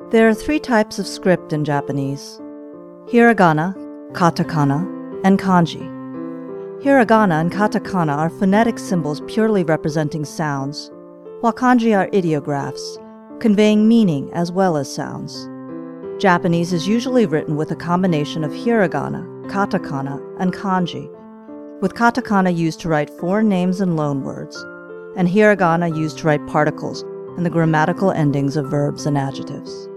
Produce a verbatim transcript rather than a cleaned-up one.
There are three types of script in Japanese: hiragana, katakana, and kanji. Hiragana and katakana are phonetic symbols purely representing sounds, while kanji are ideographs, conveying meaning as well as sounds. Japanese is usually written with a combination of hiragana, katakana, and kanji, with katakana used to write foreign names and loanwords, and hiragana used to write particles and the grammatical endings of verbs and adjectives.